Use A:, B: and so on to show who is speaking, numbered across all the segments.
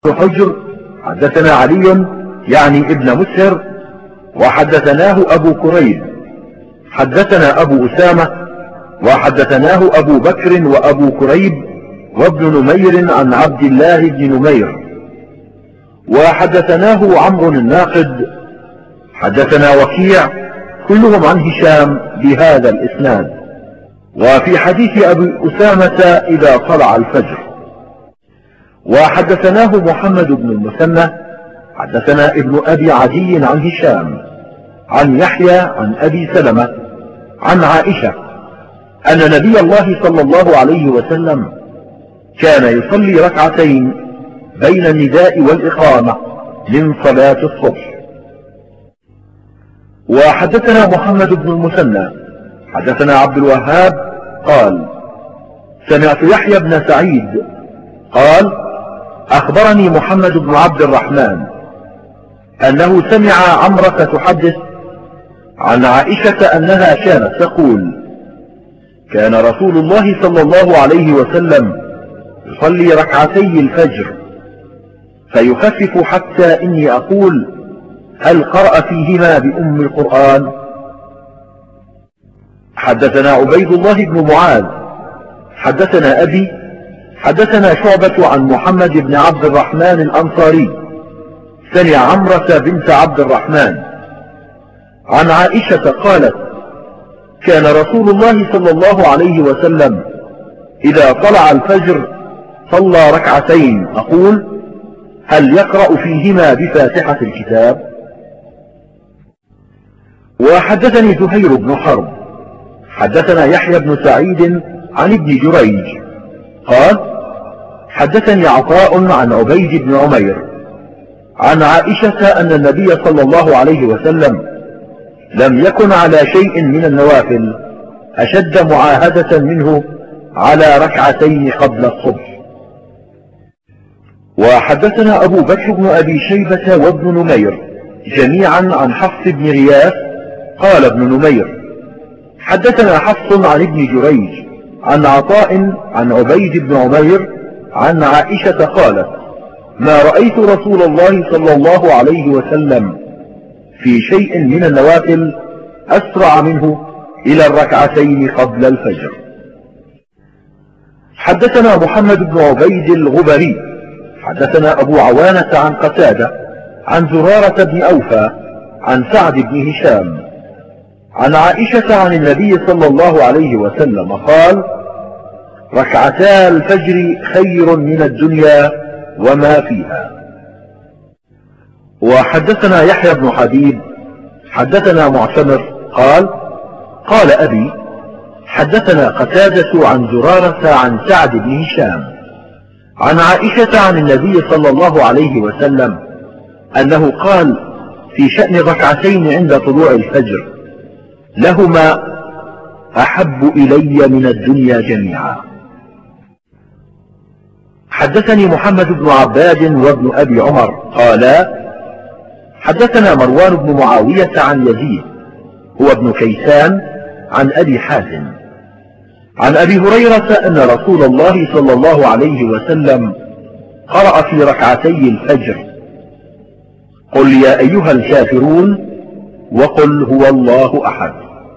A: حجر حدثنا علي يعني ابن مسهر وحدثناه أبو كريب حدثنا أبو أسامة وحدثناه أبو بكر وأبو كريب وابن نمير عن عبد الله بن نمير وحدثناه عمرو الناقد حدثنا وكيع كلهم عن هشام بهذا الإسناد. وفي حديث أبي أسامة إذا طلع الفجر. وحدثناه محمد بن المثنى حدثنا ابن أبي عدي عن هشام عن يحيى عن أبي سلمة عن عائشة أن نبي الله صلى الله عليه وسلم كان يصلي ركعتين بين النداء والإقامة من صلاة الصبح. وحدثنا محمد بن المثنى حدثنا عبد الوهاب قال سمعت يحيى بن سعيد قال أخبرني محمد بن عبد الرحمن أنه سمع عمرة تحدث عن عائشة أنها كانت تقول كان رسول الله صلى الله عليه وسلم يصلي ركعتي الفجر فيخفف حتى إني أقول هل قرأ فيهما بأم القرآن. حدثنا عبيد الله بن معاذ حدثنا أبي حدثنا شعبة عن محمد بن عبد الرحمن الأنصاري سمع عمرة بنت عبد الرحمن عن عائشة قالت كان رسول الله صلى الله عليه وسلم إذا طلع الفجر صلى ركعتين أقول هل يقرأ فيهما بفاتحة الكتاب. وحدثني زهير بن حرب حدثنا يحيى بن سعيد عن ابن جريج قال حدثني عطاء عن عبيد بن عمير عن عائشة أن النبي صلى الله عليه وسلم لم يكن على شيء من النوافل أشد معاهدة منه على ركعتين قبل الصبح. وحدثنا أبو بكر بن أبي شيبة وابن نمير جميعا عن حفص بن غياث قال ابن نمير حدثنا حفص عن ابن جريج عن عطاء عن عبيد بن عمير عن عائشة قالت ما رأيت رسول الله صلى الله عليه وسلم في شيء من النوافل أسرع منه إلى الركعتين قبل الفجر. حدثنا محمد بن عبيد الغبري حدثنا أبو عوانة عن قتادة عن زرارة بن أوفى عن سعد بن هشام عن عائشة عن النبي صلى الله عليه وسلم قال ركعتا الفجر خير من الدنيا وما فيها. وحدثنا يحيى بن حبيب حدثنا معتمر قال قال أبي حدثنا قتادة عن زرارة عن سعد بن هشام عن عائشة عن النبي صلى الله عليه وسلم أنه قال في شأن ركعتين عند طلوع الفجر لهما أحب إلي من الدنيا جميعا. حدثني محمد بن عباد وابن أبي عمر قالا حدثنا مروان بن معاوية عن يزيد هو ابن كيسان عن أبي حازم عن أبي هريرة أن رسول الله صلى الله عليه وسلم قرأ في ركعتي الفجر قل يا أيها الكافرون وقل هو الله أحد.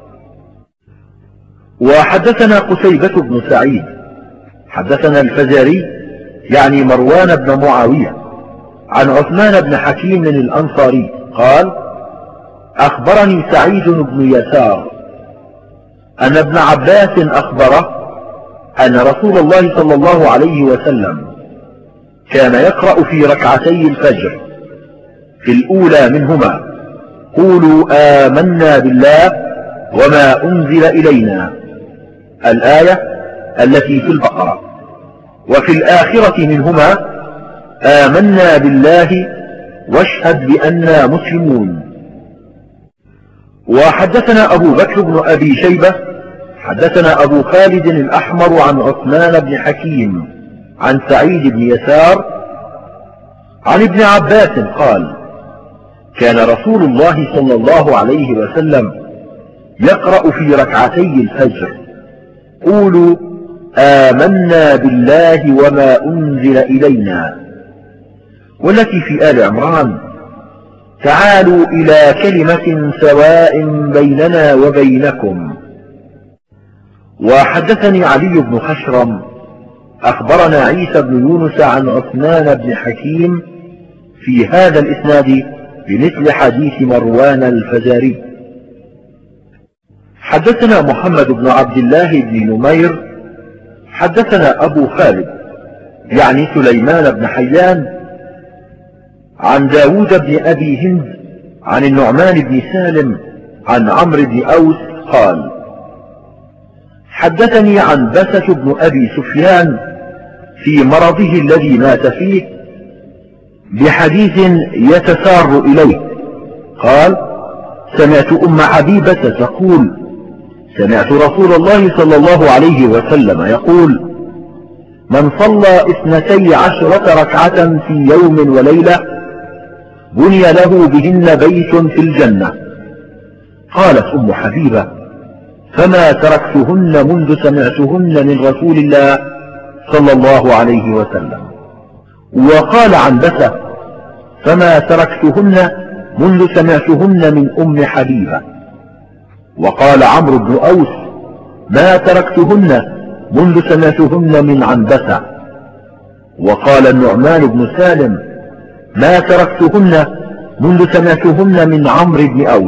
A: وحدثنا قتيبة بن سعيد حدثنا الفزاري يعني مروان بن معاوية عن عثمان بن حكيم الأنصاري قال أخبرني سعيد بن يسار أن ابن عباس أخبره أن رسول الله صلى الله عليه وسلم كان يقرأ في ركعتي الفجر في الأولى منهما قولوا آمنا بالله وما أنزل إلينا الآية التي في البقرة وفي الآخرة منهما آمنا بالله واشهد بأننا مسلمون. وحدثنا أبو بكر بن أبي شيبة حدثنا أبو خالد الأحمر عن عثمان بن حكيم عن سعيد بن يسار عن ابن عباس قال كان رسول الله صلى الله عليه وسلم يقرأ في ركعتي الفجر قولوا آمنا بالله وما أنزل إلينا والتي في آل عمران: تعالوا إلى كلمة سواء بيننا وبينكم. وحدثني علي بن خشرم أخبرنا عيسى بن يونس عن عثمان بن حكيم في هذا الإسناد بمثل حديث مروان الفزاري. حدثنا محمد بن عبد الله بن نمير حدثنا أبو خالد يعني سليمان بن حيان عن داود بن أبي هند عن النعمان بن سالم عن عمرو بن أوس قال: حدثني عنبسة بن أبي سفيان في مرضه الذي مات فيه بحديث يتسار إليه، قال: سمعت أم حبيبة تقول: سمعت رسول الله صلى الله عليه وسلم يقول: من صلى 12 ركعة في يوم وليلة بني له بهن بيت في الجنة. قالت أم حبيبة: فما تركتهن منذ سمعتهن من رسول الله صلى الله عليه وسلم. وقال عنبسة: فما تركتهن منذ سمعتهن من أم حبيبة. وقال عمرو بن أوس: ما تركتهن منذ سمعتهن من عنبسة. وقال النعمان بن سالم: ما تركتهن منذ سمعتهن من عمرو بن أوس.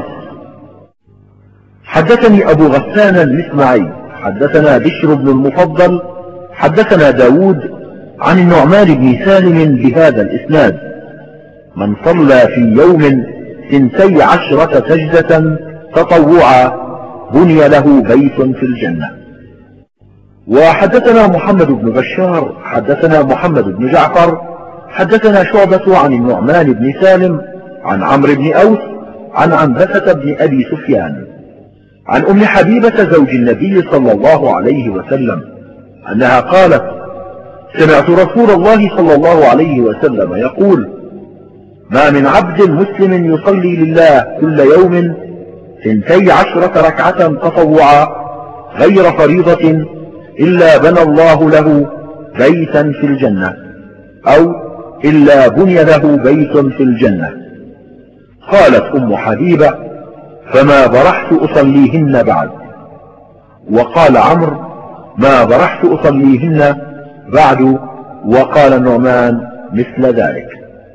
A: حدثني أبو غسان المسمعي حدثنا بشر بن المفضل حدثنا داود عن النعمان بن سالم بهذا الإسناد: من صلى في يوم 12 سجدة تطوعا بني له بيت في الجنة. وحدثنا محمد بن بشار حدثنا محمد بن جعفر حدثنا شعبة عن النعمان بن سالم عن عمرو بن أوس عن عنبسة بن أبي سفيان عن أم حبيبة زوج النبي صلى الله عليه وسلم أنها قالت: سمعت رسول الله صلى الله عليه وسلم يقول: ما من عبد مسلم يصلي لله كل يوم 12 ركعة تطوعا غير فريضة إلا بنى الله له بيتا في الجنة، أو إلا بني له بيت في الجنة. قالت أم حبيبة: فما برحت أصليهن بعد. وقال عمرو: ما برحت أصليهن بعد. وقال النعمان مثل ذلك.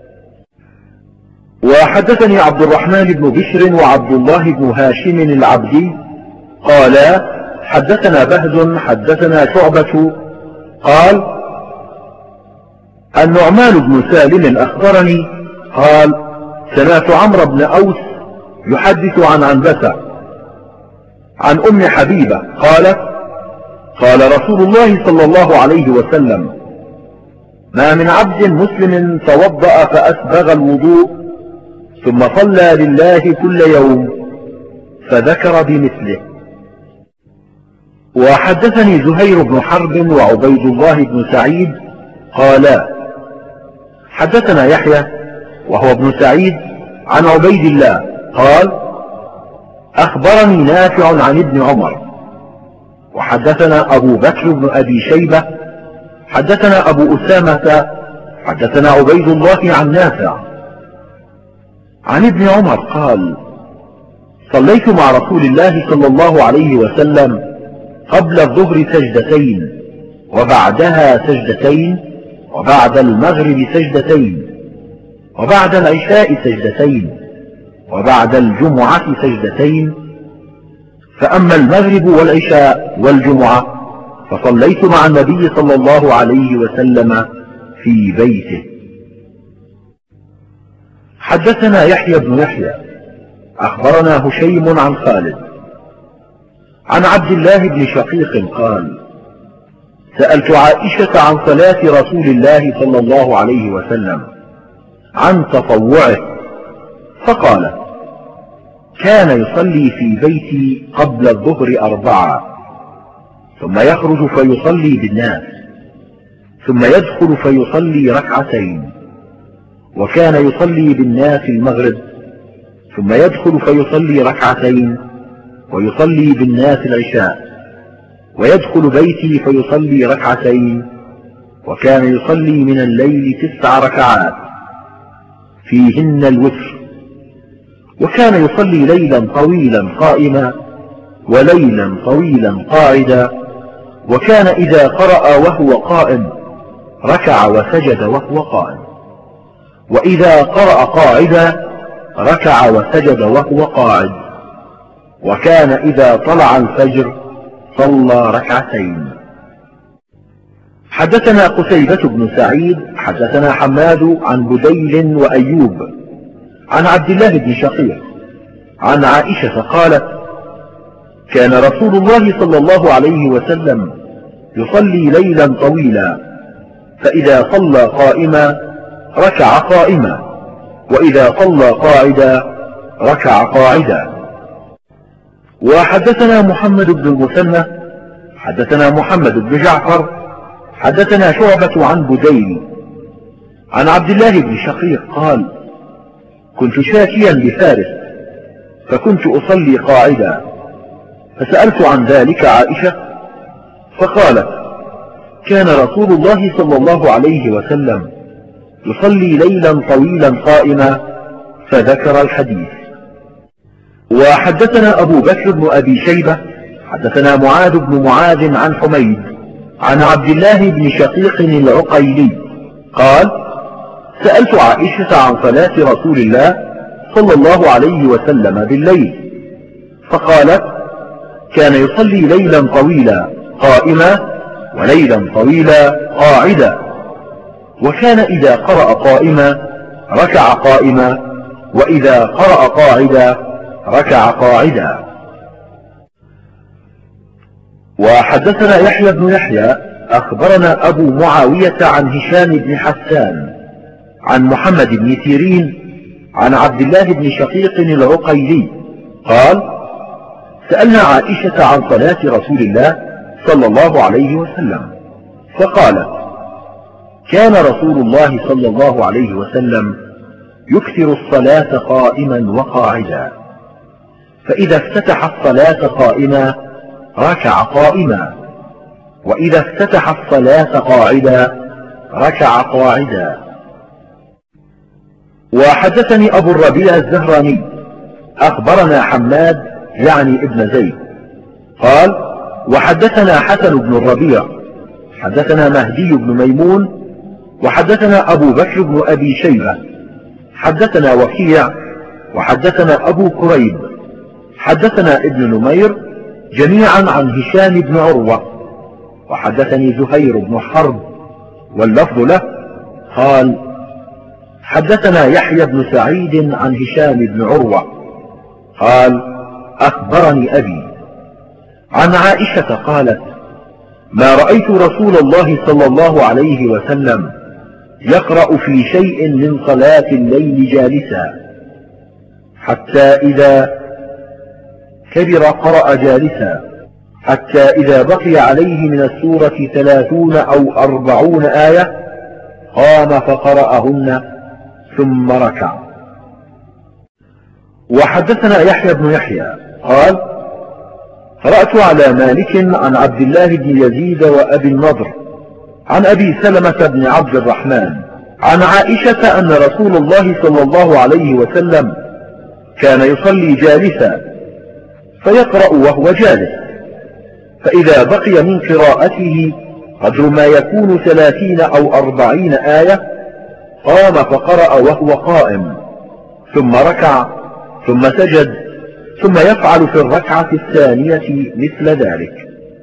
A: وحدثني عبد الرحمن بن بشر وعبد الله بن هاشم العبدي قالا: حدثنا بهز حدثنا شعبة قال: النعمان بن سالم أخبرني قال: سمعت عمرو بن أوس يحدث عن عنبسة عن أم حبيبة قالت: قال رسول الله صلى الله عليه وسلم: ما من عبد مسلم توضأ فأسبغ الوضوء ثم صلى لله كل يوم، فذكر بمثله. وحدثني زهير بن حرب وعبيد الله بن سعيد قالا: حدثنا يحيى وهو ابن سعيد عن عبيد الله قال: أخبرني نافع عن ابن عمر. وحدثنا أبو بكر بن أبي شيبة حدثنا أبو أسامة حدثنا عبيد الله عن نافع عن ابن عمر قال: صليت مع رسول الله صلى الله عليه وسلم قبل الظهر سجدتين، وبعدها سجدتين، وبعد المغرب سجدتين، وبعد العشاء سجدتين، وبعد الجمعة سجدتين. فأما المغرب والعشاء والجمعة فصليت مع النبي صلى الله عليه وسلم في بيته. حدثنا يحيى بن يحيى أخبرنا هشيم عن خالد عن عبد الله بن شقيق قال: سألت عائشة عن صلاة رسول الله صلى الله عليه وسلم عن تطوعه، فقال: كان يصلي في بيتي قبل الظهر 4، ثم يخرج فيصلي بالناس، ثم يدخل فيصلي 2، وكان يصلي بالناس المغرب، ثم يدخل فيصلي 2، ويصلي بالناس العشاء، ويدخل بيتي فيصلي 2، وكان يصلي من الليل 9 ركعات، فيهن الوتر. وكان يصلي ليلا طويلا قائما وليلا طويلا قاعدا. وكان إذا قرأ وهو قائم ركع وسجد وهو قائم، وإذا قرأ قاعدا ركع وسجد وهو قاعد. وكان إذا طلع الفجر صلى ركعتين. حدثنا قتيبة بن سعيد حدثنا حماد عن بديل وأيوب عن عبد الله بن شقيق عن عائشة قالت: كان رسول الله صلى الله عليه وسلم يصلي ليلا طويلا، فإذا صلى قائما ركع قائما، وإذا صلى قاعدا ركع قاعدا. وحدثنا محمد بن المثنى حدثنا محمد بن جعفر حدثنا شعبة عن بديل عن عبد الله بن شقيق قال: كنت شاكيا بفارس فكنت أصلي قاعدا، فسألت عن ذلك عائشة فقالت: كان رسول الله صلى الله عليه وسلم يصلي ليلا طويلا قائما، فذكر الحديث. وحدثنا أبو بكر بن أبي شيبة حدثنا معاذ بن معاذ عن حميد عن عبد الله بن شقيق العقيلي قال: سألت عائشة عن صلاة رسول الله صلى الله عليه وسلم بالليل، فقالت: كان يصلي ليلا طويلا قائما وليلا طويلا قاعدا، وكان إذا قرأ قائما ركع قائما، وإذا قرأ قاعدا ركع قاعدا. وحدثنا يحيى بن يحيى أخبرنا أبو معاوية عن هشام بن حسان عن محمد بن سيرين عن عبد الله بن شقيق العقيلي قال: سألنا عائشة عن صلاة رسول الله صلى الله عليه وسلم، فقالت: كان رسول الله صلى الله عليه وسلم يكثر الصلاة قائما وقاعدا، فإذا افتتح الصلاة قائما ركع قائما، وإذا افتتح الصلاة قاعدا ركع قاعدا. وحدثني أبو الربيع الزهراني أخبرنا حماد يعني ابن زيد قال: وحدثنا حسن بن الربيع حدثنا مهدي بن ميمون وحدثنا أبو بكر بن أبي شيبة حدثنا وكيع وحدثنا أبو كريب حدثنا ابن نمير جميعا عن هشام بن عروة، وحدثني زهير بن حرب واللفظ له قال: حدثنا يحيى بن سعيد عن هشام بن عروة قال: أخبرني أبي عن عائشة قالت: ما رأيت رسول الله صلى الله عليه وسلم يقرأ في شيء من صلاة الليل جالسا، حتى إذا كبر قرأ جالسا، حتى إذا بقي عليه من السورة 30 أو 40 آية قام فقرأهن ثم ركع. وحدثنا يحيى بن يحيى قال: قرأت على مالك عن عبد الله بن يزيد وأبي النضر عن أبي سلمة بن عبد الرحمن عن عائشة أن رسول الله صلى الله عليه وسلم كان يصلي جالسا فيقرأ وهو جالس، فإذا بقي من قراءته قدر ما يكون 30 أو 40 آية قام فقرأ وهو قائم، ثم ركع ثم سجد، ثم يفعل في الركعة الثانية مثل ذلك.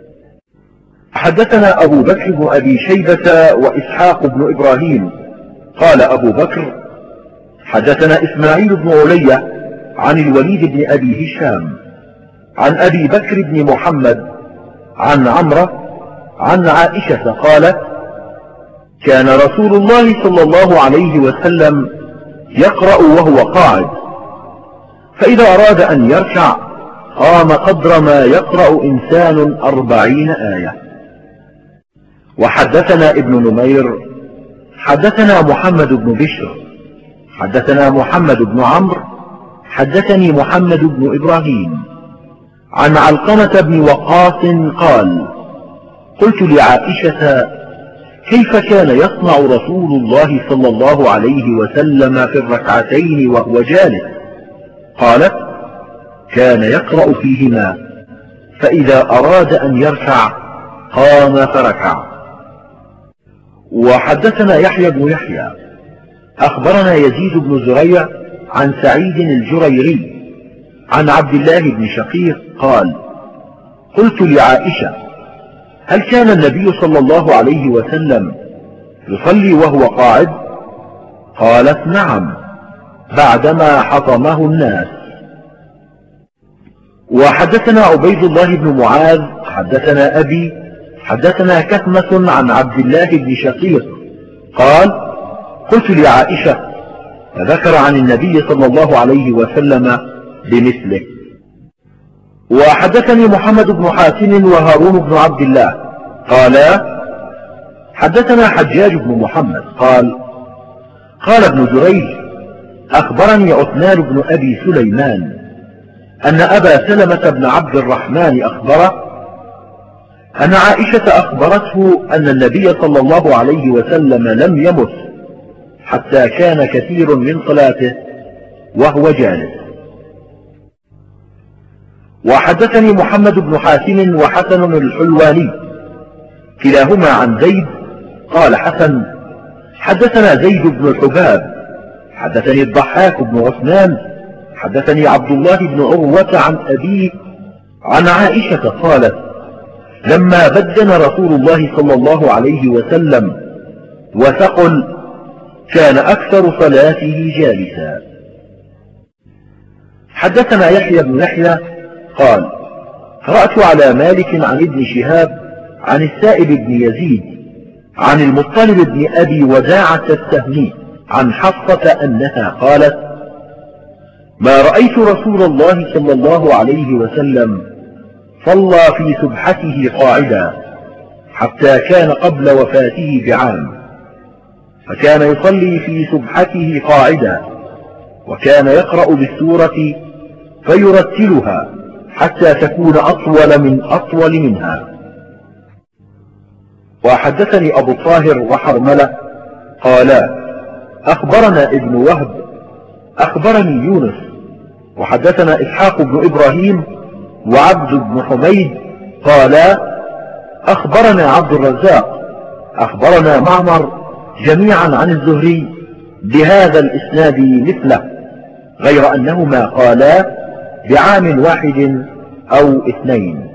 A: حدثنا أبو بكر بن أبي شيبة وإسحاق بن إبراهيم قال أبو بكر: حدثنا إسماعيل بن علية عن الوليد بن أبي هشام عن أبي بكر بن محمد عن عمرة عن عائشة قالت: كان رسول الله صلى الله عليه وسلم يقرأ وهو قاعد، فإذا أراد أن يركع قام قدر ما يقرأ إنسان 40 آية. وحدثنا ابن نمير حدثنا محمد بن بشر حدثنا محمد بن عمرو حدثني محمد بن إبراهيم عن علقمة بن وقاص قال: قلت لعائشة: كيف كان يصنع رسول الله صلى الله عليه وسلم في الركعتين وهو جالس؟ قالت: كان يقرأ فيهما، فإذا أراد أن يركع قام فركع. وحدثنا يحيى بن يحيى أخبرنا يزيد بن زريع عن سعيد الجريري عن عبد الله بن شقيق قال: قلت لعائشة: هل كان النبي صلى الله عليه وسلم يصلي وهو قاعد؟ قالت: نعم، بعدما حطمه الناس. وحدثنا عبيد الله بن معاذ حدثنا أبي حدثنا كثمة عن عبد الله بن شقيق قال: قلت لعائشة، فذكر عن النبي صلى الله عليه وسلم بمثله. وحدثني محمد بن حاتم وهارون بن عبد الله قالا: حدثنا حجاج بن محمد قال ابن جريج: أخبرني عثمان بن أبي سليمان أن أبا سلمة بن عبد الرحمن أخبره أن عائشة أخبرته أن النبي صلى الله عليه وسلم لم يمت حتى كان كثير من صلاته وهو جالس. وحدثني محمد بن حاتم وحسن الحلواني كلاهما عن زيد قال حسن: حدثنا زيد بن الحباب حدثني الضحاك بن عثمان حدثني عبد الله بن عروة عن أبيه عن عائشة قالت: لما بدن رسول الله صلى الله عليه وسلم وثقل كان أكثر صلاته جالسا. حدثنا يحيى بن يحيى قال: قرأت على مالك عن ابن شهاب عن السائب بن يزيد عن المطلب بن أبي وداعة السهمي عن حفصة أنها قالت: ما رأيت رسول الله صلى الله عليه وسلم صلى في سبحته قاعدا حتى كان قبل وفاته بعام، فكان يصلي في سبحته قاعدا، وكان يقرأ بالسورة فيرتلها حتى تكون أطول منها. وحدثني أبو الطاهر وحرملة قالا: أخبرنا ابن وهب أخبرني يونس وحدثنا إسحاق بن إبراهيم وعبد بن حميد قالا: أخبرنا عبد الرزاق أخبرنا معمر جميعا عن الزهري بهذا الإسناد مثله، غير أنهما قالا بعام واحد أو اثنين.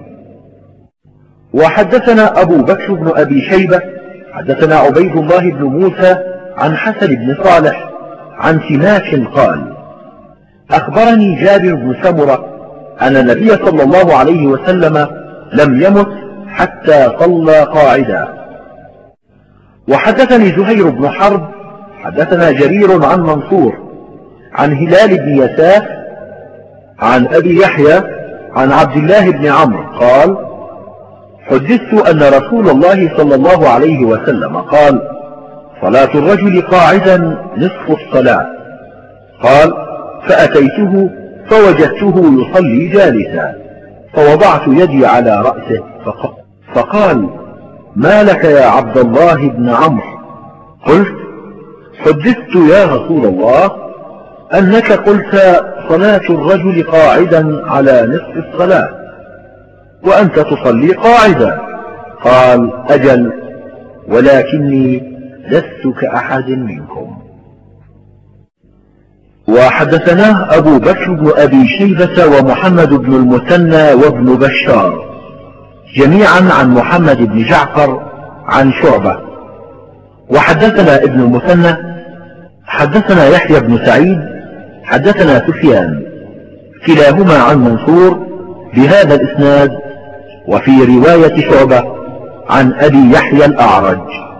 A: وحدثنا أبو بكر بن أبي شيبة حدثنا عبيد الله بن موسى عن حسن بن صالح عن سماك قال: أخبرني جابر بن سمرة أن النبي صلى الله عليه وسلم لم يمت حتى صلى قاعدا. وحدثني زهير بن حرب حدثنا جرير عن منصور عن هلال بن يساف عن أبي يحيى عن عبد الله بن عمرو قال: حدثت أن رسول الله صلى الله عليه وسلم قال: صلاة الرجل قاعدا نصف الصلاة. قال: فأتيته فوجدته يصلي جالسا، فوضعت يدي على رأسه فقال: ما لك يا عبد الله بن عمرو؟ قلت: حدثت يا رسول الله أنك قلت صلاة الرجل قاعدا على نصف الصلاة وأنت تصلي قاعدا. قال: أجل، ولكني لست كأحد منكم. وحدثناه أبو بكر بن أبي شيبة ومحمد بن المثنى وابن بشار جميعا عن محمد بن جعفر عن شعبة. وحدثنا ابن المثنى حدثنا يحيى بن سعيد حدثنا سفيان كلاهما عن منصور بهذا الإسناد، وفي رواية شعبة عن أبي يحيى الأعرج.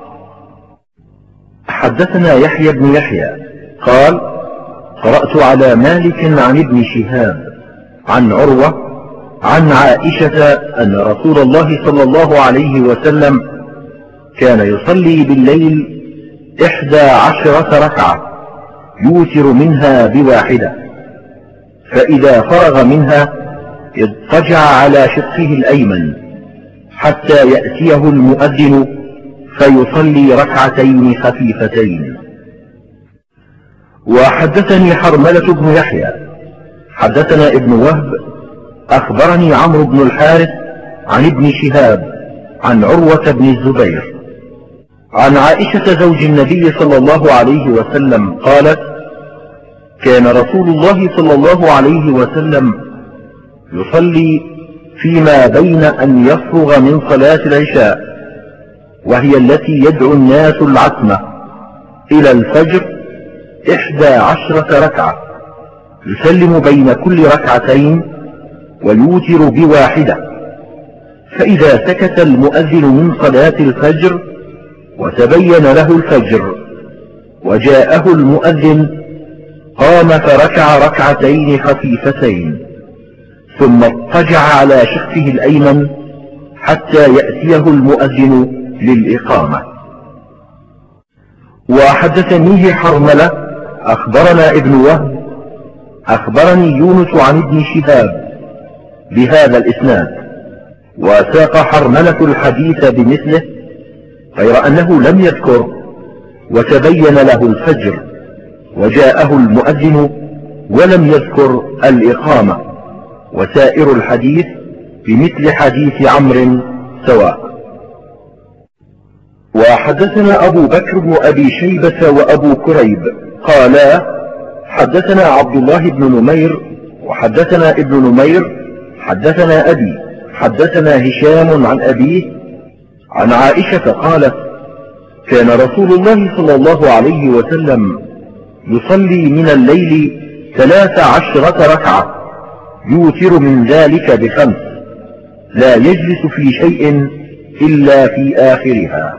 A: حدثنا يحيى بن يحيى قال: قرأت على مالك عن ابن شهاب عن عروة عن عائشة أن رسول الله صلى الله عليه وسلم كان يصلي بالليل 11 ركعة يوتر منها بواحدة، فإذا فرغ منها اضطجع على شقه الأيمن حتى يأتيه المؤذن فيصلي ركعتين خفيفتين. وحدثني حرملة بن يحيى حدثنا ابن وهب أخبرني عمرو بن الحارث عن ابن شهاب عن عروة بن الزبير عن عائشة زوج النبي صلى الله عليه وسلم قالت: كان رسول الله صلى الله عليه وسلم يصلي فيما بين أن يفرغ من صلاة العشاء، وهي التي يدعو الناس العتمة، إلى الفجر 11 ركعة، يسلم بين كل ركعتين ويوتر بواحدة، فإذا سكت المؤذن من صلاة الفجر وتبين له الفجر وجاءه المؤذن قام فركع ركعتين خفيفتين، ثم اضطجع على شقه الأيمن حتى يأتيه المؤذن للإقامة. وحدثنيه حرملة أخبرنا ابن وهب أخبرني يونس عن ابن شهاب بهذا الإسناد، وساق حرملة الحديث بمثله، غير أنه لم يذكر وتبين له الفجر وجاءه المؤذن، ولم يذكر الإقامة، وسائر الحديث بمثل حديث عمرو سواء. وحدثنا أبو بكر بن أبي شيبة وأبو كريب قالا: حدثنا عبد الله بن نمير وحدثنا ابن نمير حدثنا أبي حدثنا هشام عن أبيه عن عائشة قالت: كان رسول الله صلى الله عليه وسلم يصلي من الليل 13 ركعة، يوتر من ذلك ب5، لا يجلس في شيء إلا في آخرها.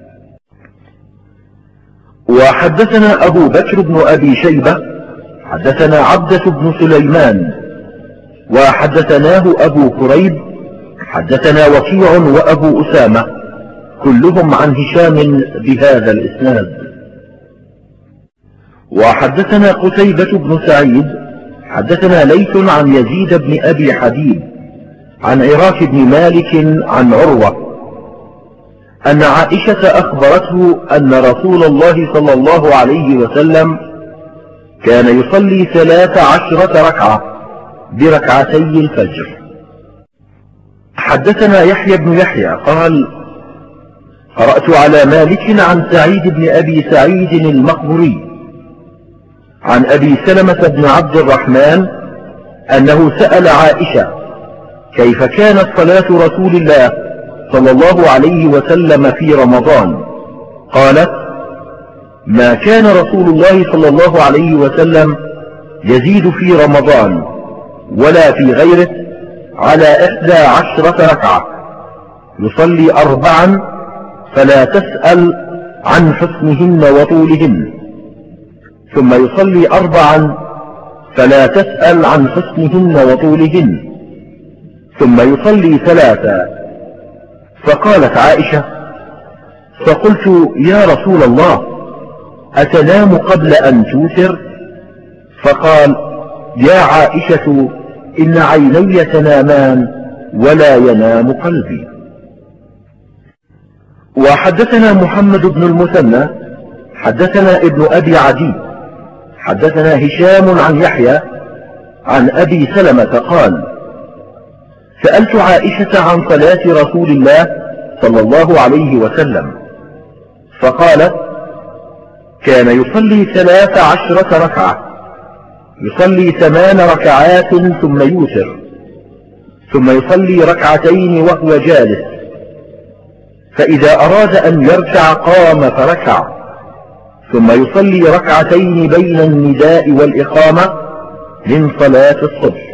A: وحدثنا أبو بكر بن أبي شيبة حدثنا عبدة بن سليمان وحدثناه أبو كريب حدثنا وكيع وأبو أسامة كلهم عن هشام بهذا الإسناد. وحدثنا قتيبة بن سعيد حدثنا ليث عن يزيد بن أبي حبيب عن عراك بن مالك عن عروة أن عائشة أخبرته أن رسول الله صلى الله عليه وسلم كان يصلي 13 ركعة بركعتي الفجر. حدثنا يحيى بن يحيى قال: قرأت على مالك عن سعيد بن أبي سعيد المقبري عن أبي سلمة بن عبد الرحمن أنه سأل عائشة كيف كانت صلاة رسول الله صلى الله عليه وسلم في رمضان، قالت: ما كان رسول الله صلى الله عليه وسلم يزيد في رمضان ولا في غيره على 11 ركعة، يصلي 4 فلا تسأل عن حسنهن وطولهن، ثم يصلي 4 فلا تسأل عن حسنهن وطولهن، ثم يصلي 3. فقالت عائشة: فقلت: يا رسول الله، أتنام قبل أن توتر؟ فقال: يا عائشة، إن عيني تنامان ولا ينام قلبي. وحدثنا محمد بن المثنى حدثنا ابن أبي عدي حدثنا هشام عن يحيى عن أبي سلمة قال: سألت عائشة عن صلاة رسول الله صلى الله عليه وسلم، فقالت: كان يصلي 13 ركعة، يصلي 8 ركعات ثم يوتر، ثم يصلي 2 ركعتين وهو جالس، فإذا أراد أن يركع قام فركع، ثم يصلي 2 ركعتين بين النداء والإقامة من صلاة الصبح.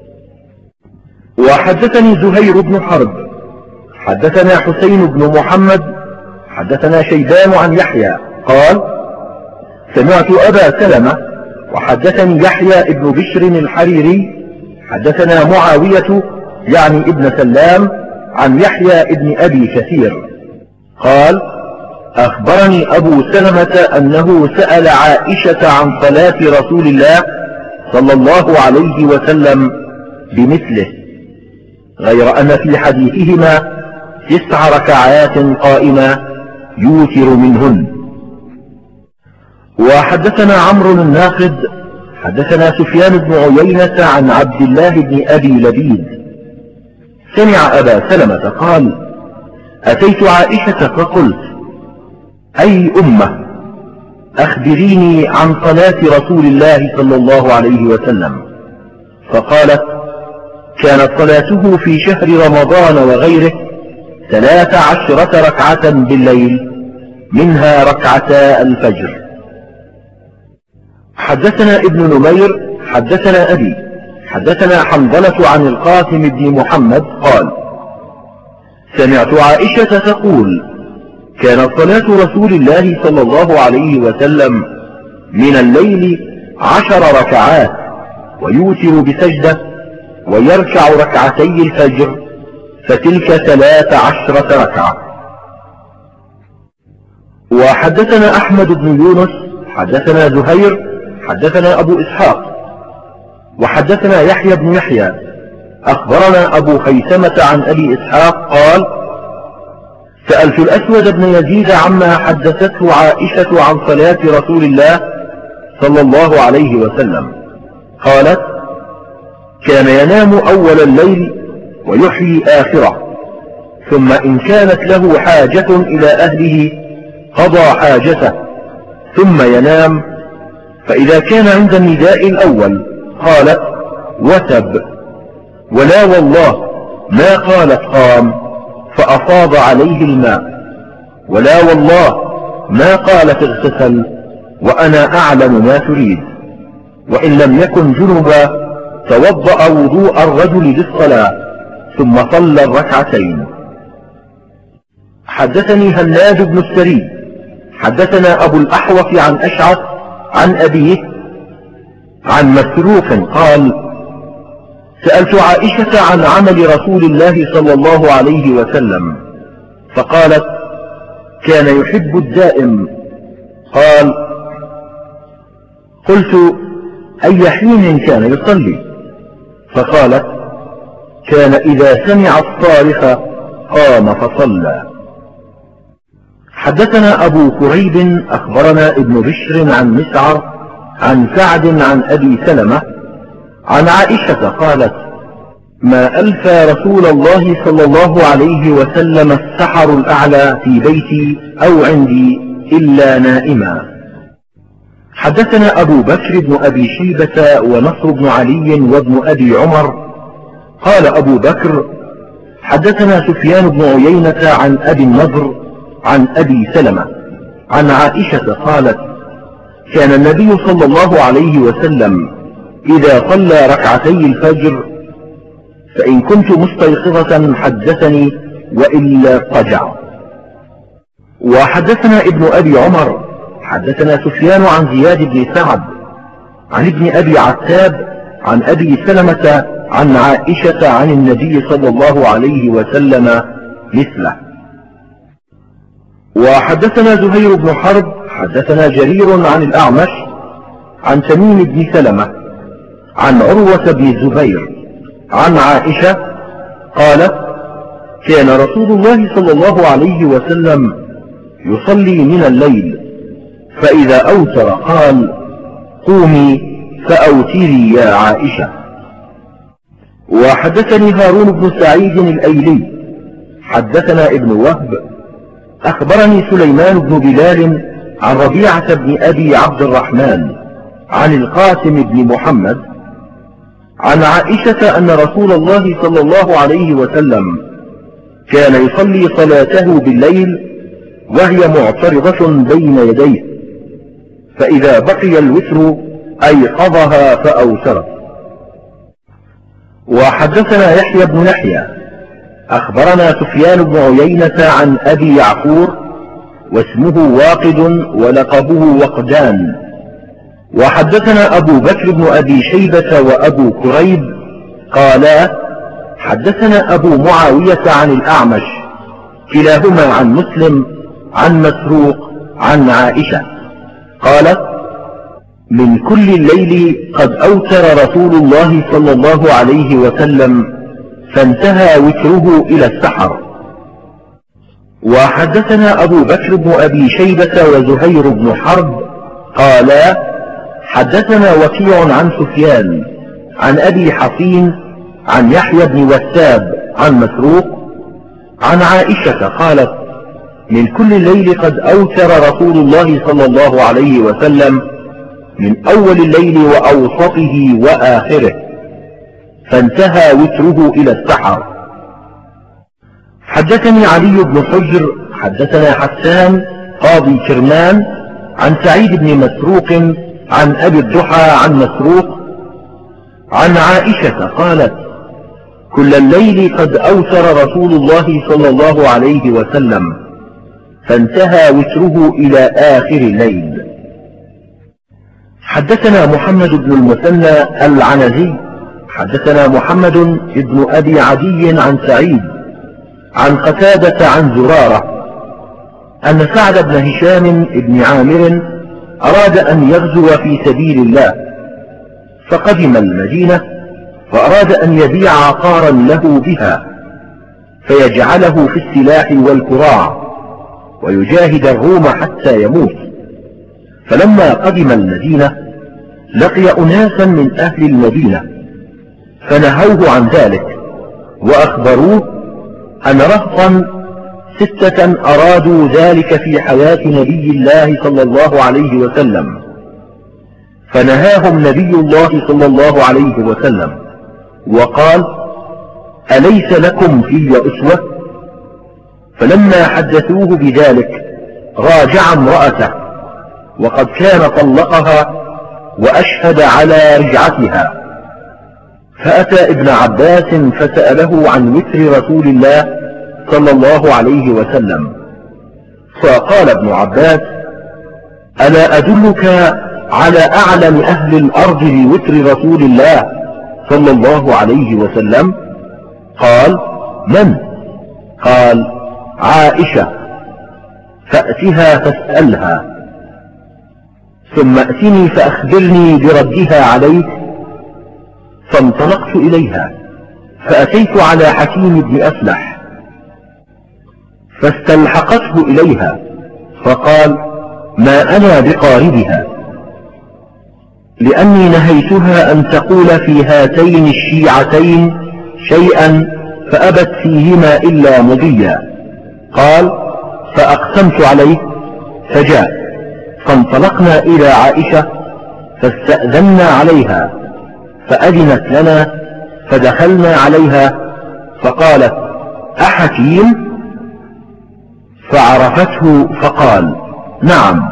A: وحدثني زهير بن حرب حدثنا حسين بن محمد حدثنا شيبان عن يحيى قال: سمعت أبا سلمة وحدثني يحيى ابن بشر الحريري حدثنا معاوية يعني ابن سلام عن يحيى ابن أبي كثير قال: أخبرني أبو سلمة أنه سأل عائشة عن صلاة رسول الله صلى الله عليه وسلم بمثله، غير أن في حديثهما 9 ركعات قائمة يوتر منهن. وحدثنا عمرو الناقد حدثنا سفيان بن عيينة عن عبد الله بن أبي لبيد سمع أبا سلمة قال: أتيت عائشة فقلت: أي أمة، أخبريني عن صلاة رسول الله صلى الله عليه وسلم. فقالت: كانت صلاته في شهر رمضان وغيره 13 ركعة بالليل، منها ركعتا الفجر. حدثنا ابن نمير حدثنا أبي حدثنا حنظلة عن القاسم بن محمد قال: سمعت عائشة تقول: كانت صلاة رسول الله صلى الله عليه وسلم من الليل 10 ركعات، ويوتر بسجدة، ويركع ركعتي الفجر، فتلك 13 ركعة. وحدثنا أحمد بن يونس حدثنا زهير حدثنا أبو إسحاق وحدثنا يحيى بن يحيى أخبرنا أبو خيثمة عن أبي إسحاق قال: سألت الأسود بن يزيد عما حدثته عائشة عن صلاة رسول الله صلى الله عليه وسلم. قالت: كان ينام أول الليل ويحيي آخره، ثم إن كانت له حاجة إلى أهله قضى حاجته ثم ينام، فإذا كان عند النداء الأول قالت: وتب، ولا والله ما قالت قام فأفاض عليه الماء، ولا والله ما قالت اغتسل وأنا أعلم ما تريد، وإن لم يكن جنبا توضأ وضوء الرجل للصلاة ثم صلى الركعتين. حدثني هناد بن السري حدثنا أبو الأحوص عن أشعث عن أبيه عن مسروق قال: سألت عائشة عن عمل رسول الله صلى الله عليه وسلم، فقالت: كان يحب الدائم. قال: قلت: أي حين كان يصلي؟ فقالت: كان إذا سمع الصارخ قام فصلى. حدثنا أبو كريب أخبرنا ابن بشر عن مسعر عن سعد عن أبي سلمة عن عائشة قالت: ما ألفى رسول الله صلى الله عليه وسلم السحر الأعلى في بيتي أو عندي إلا نائما. حدثنا أبو بكر بن أبي شيبة ونصر بن علي وابن أبي عمر قال أبو بكر: حدثنا سفيان بن عيينة عن أبي النضر عن أبي سلمة عن عائشة قالت: كان النبي صلى الله عليه وسلم إذا صلى ركعتي الفجر فإن كنت مستيقظة حدثني وإلا اضطجع. وحدثنا ابن أبي عمر حدثنا سفيان عن زياد بن سعد عن ابن أبي عتاب عن أبي سلمة عن عائشة عن النبي صلى الله عليه وسلم مثله. وحدثنا زهير بن حرب حدثنا جرير عن الأعمش عن تميم بن سلمة عن عروة بن الزبير عن عائشة قالت: كان رسول الله صلى الله عليه وسلم يصلي من الليل، فإذا أوتر قال: قومي فأوتري يا عائشة. وحدثني هارون بن سعيد الأيلي حدثنا ابن وهب أخبرني سليمان بن بلال عن ربيعة بن أبي عبد الرحمن عن القاسم بن محمد عن عائشة أن رسول الله صلى الله عليه وسلم كان يصلي صلاته بالليل وهي معترضة بين يديه، فإذا بقي الوتر أيقظها فأوترت. وحدثنا يحيى بن يحيى أخبرنا سفيان بن عيينة عن أبي يعقور واسمه واقد ولقبه وقدان. وحدثنا أبو بكر بن أبي شيبة وأبو كريب قالا: حدثنا أبو معاوية عن الأعمش كلاهما عن مسلم عن مسروق عن عائشة قالت: من كل الليل قد أوتر رسول الله صلى الله عليه وسلم فانتهى وتره إلى السحر. وحدثنا أبو بكر بن أبي شيبة وزهير بن حرب قالا حدثنا وكيع عن سفيان عن أبي حصين عن يحيى بن وثاب عن مسروق عن عائشة قالت من كل الليل قد أوتر رسول الله صلى الله عليه وسلم من أول الليل وأوسطه وآخره، فانتهى وتره إلى السحر. حدثني علي بن حجر حدثنا حسان قاضي كرمان عن سعيد بن مسروق عن أبي الضحى عن مسروق عن عائشة قالت كل الليل قد أوتر رسول الله صلى الله عليه وسلم، فانتهى وتره إلى آخر الليل. حدثنا محمد بن المثنى العنزي حدثنا محمد بن أبي عدي عن سعيد عن قتادة عن زرارة أن سعد بن هشام بن عامر أراد أن يغزو في سبيل الله، فقدم المدينة فأراد أن يبيع عقارا له بها فيجعله في السلاح والكراع ويجاهد الروم حتى يموت. فلما قدم المدينة لقي أناسا من أهل المدينة فنهوه عن ذلك وأخبروه أن رهطا 6 أرادوا ذلك في حياة نبي الله صلى الله عليه وسلم، فنهاهم نبي الله صلى الله عليه وسلم وقال أليس لكم في أسوة؟ فلما حدثوه بذلك راجع امرأته وقد كان طلقها وأشهد على رجعتها، فأتى ابن عباس فسأله عن وتر رسول الله صلى الله عليه وسلم، فقال ابن عباس ألا أدلك على أعلم أهل الأرض بوتر رسول الله صلى الله عليه وسلم؟ قال من؟ قال عائشة، فأتها فاسألها ثم أتني فأخبرني بردها عليك. فانطلقت إليها فأتيت على حكيم بن أفلح فاستلحقته إليها فقال ما أنا بقاربها، لأني نهيتها أن تقول في هاتين الشيعتين شيئا فأبت فيهما إلا مضيا. قال فأقسمت عليه فجاء، فانطلقنا إلى عائشة فاستأذنا عليها فأذنت لنا فدخلنا عليها فقالت أحكيم؟ فعرفته فقال نعم.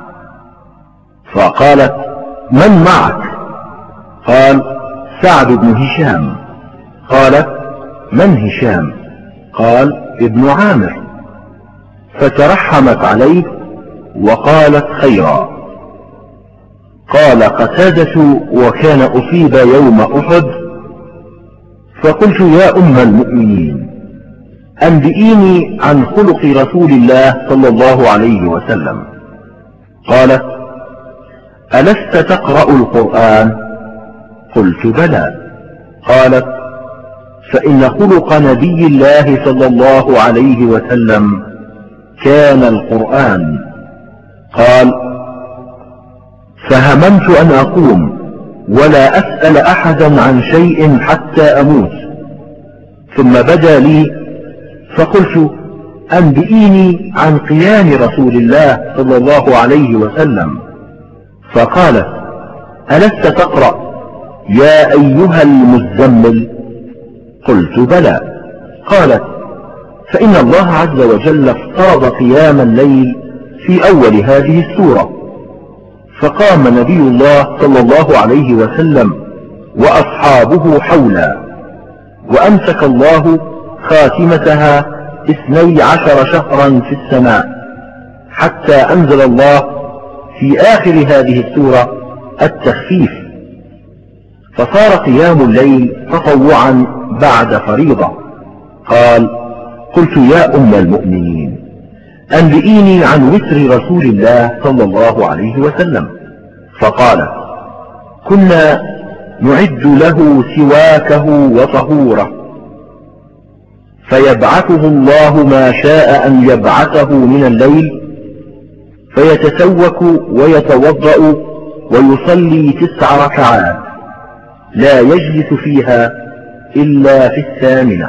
A: فقالت من معك؟ قال سعد بن هشام. قالت من هشام؟ قال ابن عامر. فترحمت عليه وقالت خيرا. قال قتادة وكان أصيب يوم أحد، فقلت يا أم المؤمنين أنبئيني عن خلق رسول الله صلى الله عليه وسلم. قالت ألست تقرأ القرآن؟ قلت بلى. قالت فإن خلق نبي الله صلى الله عليه وسلم كان القرآن. قال فهممت أن أقوم ولا أسأل أحدا عن شيء حتى أموت، ثم بدا لي فقلت أنبئيني عن قيام رسول الله صلى الله عليه وسلم. فقالت ألست تقرأ يا أيها المزمل؟ قلت بلى. قالت فإن الله عز وجل افترض قيام الليل في أول هذه السورة، فقام نبي الله صلى الله عليه وسلم وأصحابه حولا، وأمسك الله خاتمتها 12 شهرا في السماء، حتى أنزل الله في آخر هذه السورة التخفيف، فصار قيام الليل تطوعا بعد فريضة. قال قلت يا أم المؤمنين أنبئيني عن وتر رسول الله صلى الله عليه وسلم. فقال كنا نعد له سواكه وطهوره، فيبعثه الله ما شاء أن يبعثه من الليل، فيتسوك ويتوضأ ويصلي 9 ركعات لا يجلس فيها إلا في 8،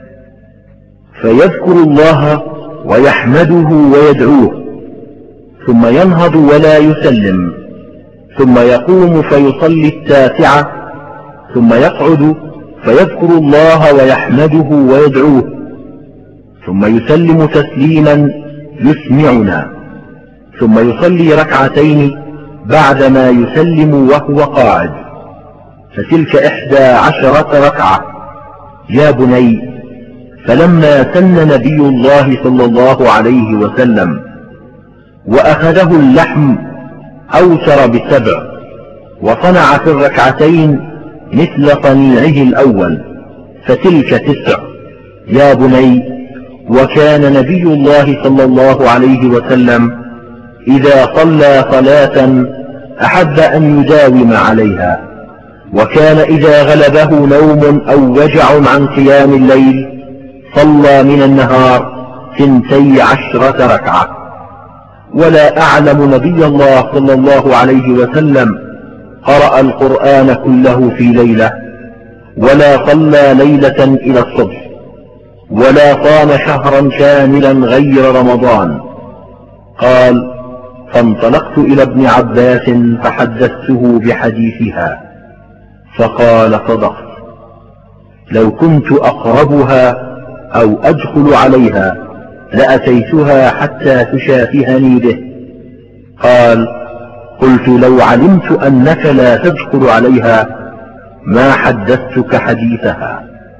A: فيذكر الله ويحمده ويدعوه، ثم ينهض ولا يسلم، ثم يقوم فيصلي 9، ثم يقعد فيذكر الله ويحمده ويدعوه، ثم يسلم تسليما يسمعنا، ثم يصلي 2 بعدما يسلم وهو قاعد، فتلك 11 ركعة. يا بني، فلما سن نبي الله صلى الله عليه وسلم وأخذه اللحم أوتر ب7، وصنع في 2 مثل صنيعه الأول، فتلك 9. يا بني، وكان نبي الله صلى الله عليه وسلم إذا صلى صلاة أحب أن يداوم عليها، وكان إذا غلبه نوم أو وجع عن قيام الليل صلى من النهار 12 ركعة. ولا أعلم نبي الله صلى الله عليه وسلم قرأ القرآن كله في ليلة، ولا صلى ليلة إلى الصبح، ولا صام شهرا كاملا غير رمضان. قال: فانطلقت إلى ابن عباس فحدثته بحديثها، فقال: صدقت، لو كنت أقربها أو أدخل عليها لأتيتها حتى تشافهني به. قال: قلت: لو علمت أنك لا تدخل عليها ما حدثتك حديثها.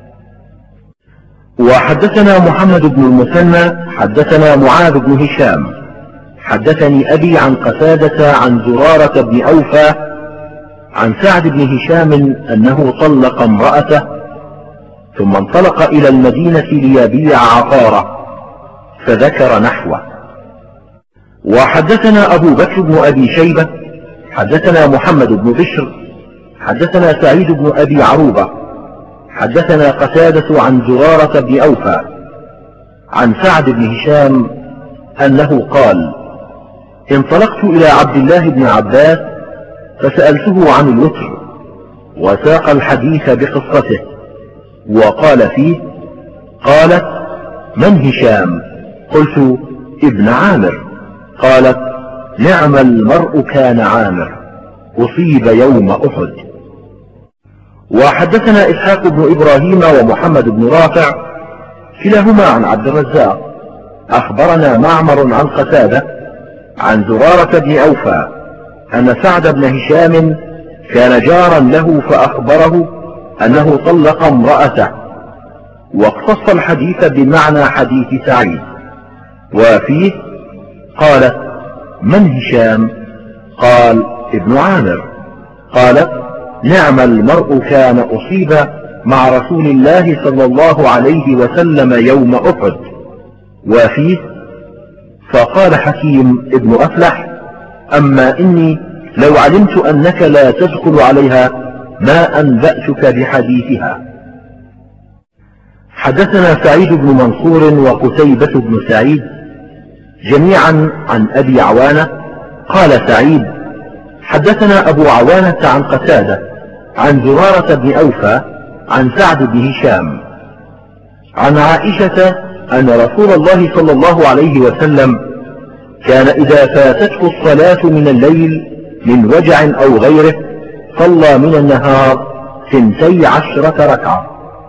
A: وحدثنا محمد بن المثنى حدثنا معاذ بن هشام حدثني أبي عن قتادة عن زرارة بن أوفى عن سعد بن هشام أنه طلق امرأته ثم انطلق إلى المدينة ليبيع عقاره، فذكر نحوه. وحدثنا أبو بكر بن أبي شيبة حدثنا محمد بن بشر حدثنا سعيد بن أبي عروبة حدثنا قتادة عن زرارة بن أوفى عن سعد بن هشام أنه قال: انطلقت إلى عبد الله بن عباس فسألته عن الوتر، وساق الحديث بقصته، وقال فيه: قالت: من هشام؟ قلت: ابن عامر. قالت: نعم المرء كان عامر، أصيب يوم أحد. وحدثنا إسحاق بن إبراهيم ومحمد بن رافع كلاهما عن عبد الرزاق أخبرنا معمر عن قتادة عن زرارة بن أوفى أن سعد بن هشام كان جارا له فأخبره أنه طلق امرأته، واقتص الحديث بمعنى حديث سعيد. وفيه: قالت: من هشام؟ قال: ابن عامر. قالت: نعم المرء كان أصيب مع رسول الله صلى الله عليه وسلم يوم أحد. وفيه: فقال حكيم ابن أفلح: أما إني لو علمت أنك لا تدخل عليها ما أنبأتك بحديثها. حدثنا سعيد بن منصور وقتيبة بن سعيد جميعا عن أبي عوانة قال سعيد: حدثنا أبو عوانة عن قتادة عن زرارة بن أوفى عن سعد بن هشام عن عائشة أن رسول الله صلى الله عليه وسلم كان إذا فاتته الصلاة من الليل من وجع أو غيره صلى من النهار 12 ركعة.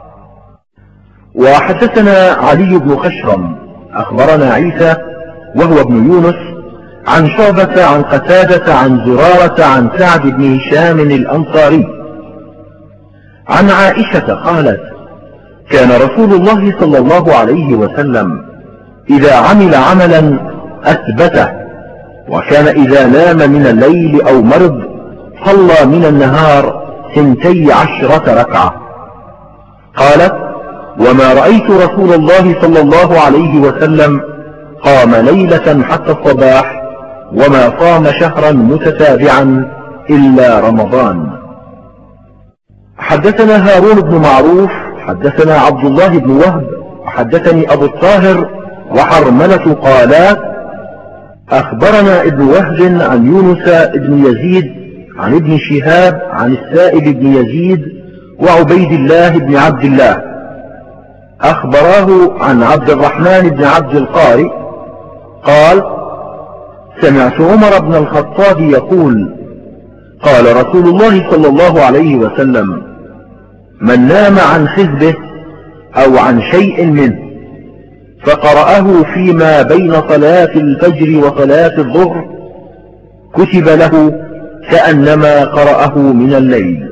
A: وحدثنا علي بن خشرم أخبرنا عيسى وهو ابن يونس عن شعبة عن قتادة عن زرارة عن سعد بن هشام الأنصاري عن عائشة قالت: كان رسول الله صلى الله عليه وسلم إذا عمل عملا أثبته، وكان إذا نام من الليل أو مرض صلى من النهار 12 ركعة. قالت: وما رأيت رسول الله صلى الله عليه وسلم قام ليلة حتى الصباح وما صام شهرا متتابعا إلا رمضان. حدثنا هارون بن معروف حدثنا عبد الله بن وهب وحدثني أبو الطاهر وحرملة قالا أخبرنا ابن وهب عن يونس بن يزيد عن ابن شهاب عن السائب بن يزيد وعبيد الله بن عبد الله أخبراه عن عبد الرحمن بن عبد القارئ قال سمعت عمر بن الخطاب يقول قال رسول الله صلى الله عليه وسلم من نام عن حزبه أو عن شيء منه فقرأه فيما بين صلاة الفجر وصلاة الظهر كتب له كأنما قرأه من الليل.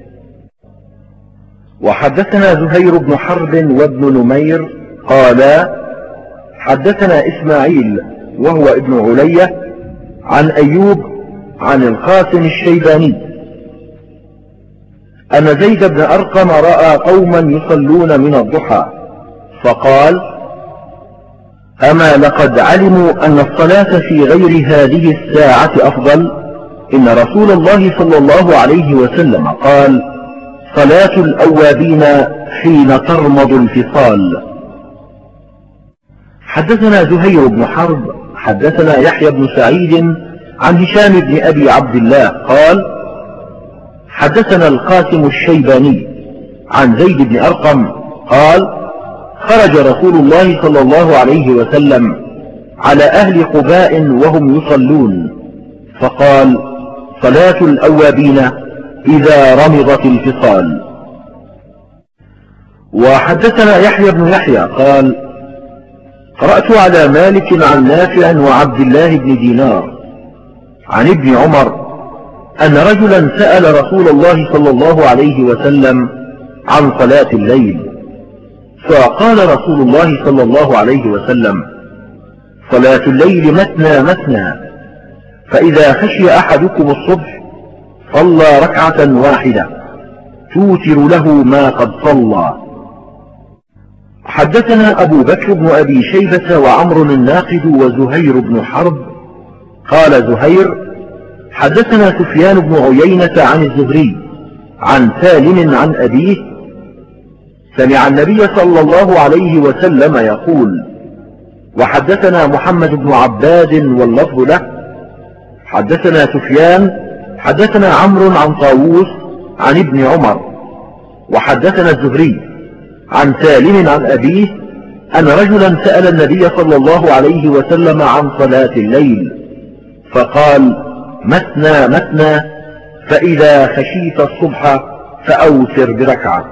A: وحدثنا زهير بن حرب وابن نمير قالا حدثنا إسماعيل وهو ابن علية عن أيوب عن القاسم الشيباني أن زيد بن أرقم رأى قوما يصلون من الضحى فقال أما لقد علموا أن الصلاة في غير هذه الساعة أفضل؟ إن رسول الله صلى الله عليه وسلم قال صلاة الأوابين حين ترمض الفصال. حدثنا زهير بن حرب حدثنا يحيى بن سعيد عن هشام بن أبي عبد الله قال حدثنا القاسم الشيباني عن زيد بن أرقم قال خرج رسول الله صلى الله عليه وسلم على أهل قباء وهم يصلون فقال صلاة الأوابين إذا رمضت الفصال. وحدثنا يحيى بن يحيى قال قرأت على مالك عن نافع وعبد الله بن دينار عن ابن عمر أن رجلا سأل رسول الله صلى الله عليه وسلم عن صلاة الليل فقال رسول الله صلى الله عليه وسلم صلاة الليل مثنى مثنى فإذا خشي أحدكم الصبح صلى ركعة واحدة توتر له ما قد صلى. حدثنا أبو بكر بن أبي شيبة وعمر الناقد وزهير بن حرب قال زهير حدثنا سفيان بن عيينة عن الزهري عن سالم عن أبيه سمع النبي صلى الله عليه وسلم يقول. وحدثنا محمد بن عباد واللفظ له حدثنا سفيان حدثنا عمرو عن طاووس عن ابن عمر وحدثنا الزهري عن سالم عن أبيه أن رجلا سأل النبي صلى الله عليه وسلم عن صلاة الليل فقال مثنى مثنى فإذا خشيت الصبح فأوتر بركعة.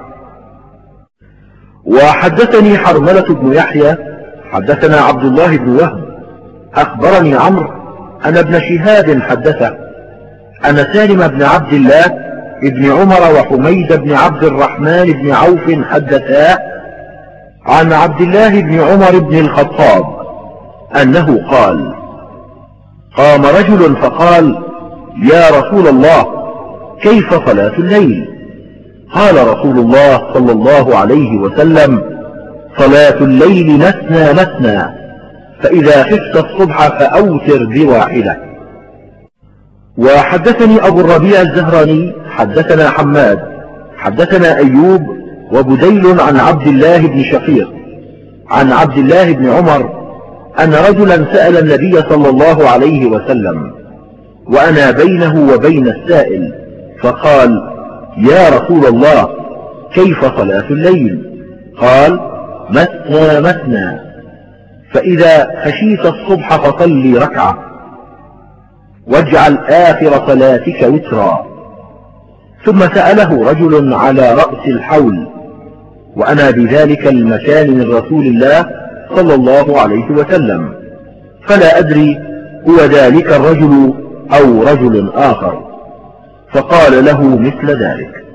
A: وحدثني حرملة بن يحيى حدثنا عبد الله بن وهب أخبرني عمرو أن ابن شهاب حدثه أن سالم بن عبد الله ابن عمر وحميد بن عبد الرحمن بن عوف حدثا عن عبد الله بن عمر بن الخطاب أنه قال قام رجل فقال يا رسول الله كيف صلاة الليل؟ قال رسول الله صلى الله عليه وسلم صلاة الليل مثنى مثنى فإذا خفت الصبح فأوتر بواحدة. وحدثني أبو الربيع الزهراني حدثنا حماد حدثنا أيوب وبديل عن عبد الله بن شقيق عن عبد الله بن عمر أن رجلا سأل النبي صلى الله عليه وسلم وأنا بينه وبين السائل فقال يا رسول الله كيف صلاة الليل؟ قال مثنى مثنى فإذا خشيت الصبح فصلي ركعة واجعل آخر صلاتك وترا. ثم سأله رجل على رأس الحول وأنا بذلك المكان من رسول الله صلى الله عليه وسلم فلا أدري هو ذلك الرجل أو رجل آخر فقال له مثل ذلك.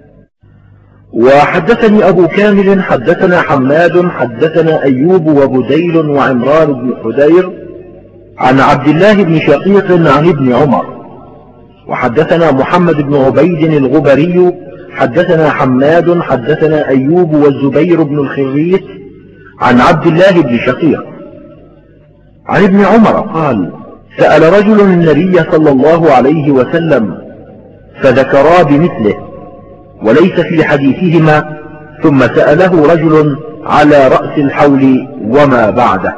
A: وحدثني أبو كامل حدثنا حماد حدثنا أيوب وبديل وعمران بن حدير عن عبد الله بن شقيق عن ابن عمر. وحدثنا محمد بن عبيد الغبري حدثنا حماد حدثنا أيوب والزبير بن الخريت عن عبد الله بن شقيق عن ابن عمر قال سأل رجل النبي صلى الله عليه وسلم فذكرا بمثله وليس في حديثهما ثم سأله رجل على رأس الحول وما بعده.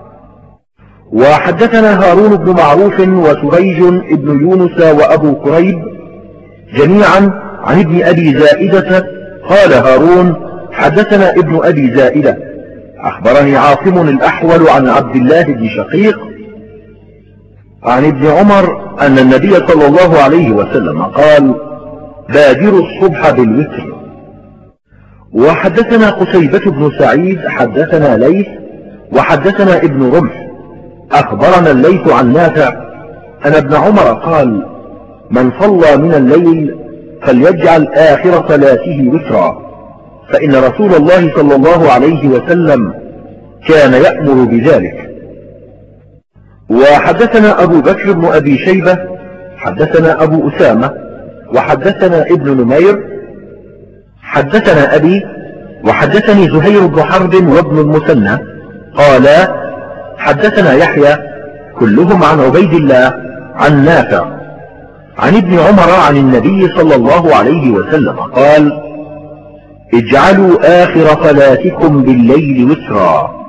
A: وحدثنا هارون بن معروف وسريج بن يونس وأبو كريب جميعا عن ابن أبي زائدة قال هارون حدثنا ابن أبي زائدة أخبرني عاصم الأحول عن عبد الله بن شقيق عن ابن عمر أن النبي صلى الله عليه وسلم قال بادروا الصبح بالوتر. وحدثنا قتيبة بن سعيد حدثنا ليث وحدثنا ابن رمح أخبرنا الليث عن نافع أن ابن عمر قال من صلى من الليل فليجعل آخر صلاته وترا، فإن رسول الله صلى الله عليه وسلم كان يأمر بذلك. وحدثنا أبو بكر بن أبي شيبة حدثنا أبو أسامة وحدثنا ابن نمير حدثنا أبي وحدثني زهير بن حرب وابن المثنى قالا حدثنا يحيى كلهم عن عبيد الله عن نافع عن ابن عمر عن النبي صلى الله عليه وسلم قال اجعلوا آخر صلاتكم بالليل وترا.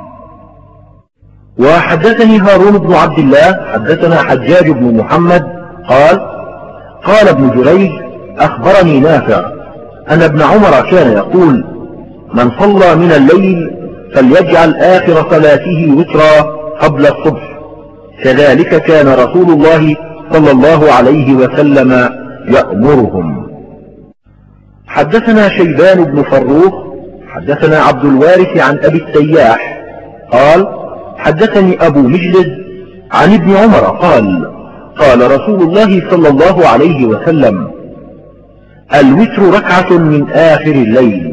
A: وحدثني هارون بن عبد الله حدثنا حجاج بن محمد قال ابن جريج أخبرني نافع أن ابن عمر كان يقول من صلى من الليل فليجعل آخر صلاته وترا قبل الصبح، كذلك كان رسول الله صلى الله عليه وسلم يأمرهم. حدثنا شيبان بن فروخ حدثنا عبد الوارث عن أبي السياح قال حدثني أبو مجلد عن ابن عمر قال رسول الله صلى الله عليه وسلم الوتر ركعة من آخر الليل.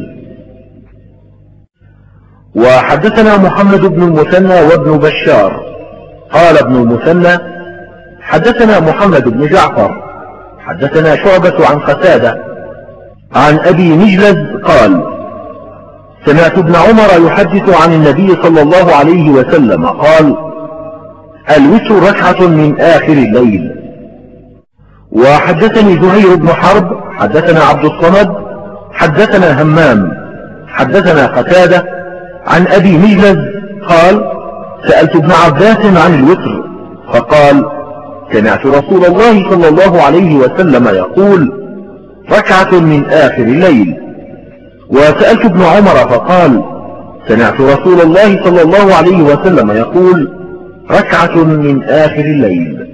A: وحدثنا محمد بن المثنى وابن بشار قال ابن المثنى حدثنا محمد بن جعفر حدثنا شعبة عن قتادة عن أبي مجلد قال سمعت ابن عمر يحدث عن النبي صلى الله عليه وسلم قال الوتر ركعة من آخر الليل. وحدثني زهير بن حرب حدثنا عبد الصمد حدثنا همام حدثنا قتادة عن أبي مجلد قال سألت ابن عباس عن الوتر فقال سمعت رسول الله صلى الله عليه وسلم يقول ركعة من آخر الليل. وسألت ابن عمر فقال سمعت رسول الله صلى الله عليه وسلم يقول ركعة من آخر الليل.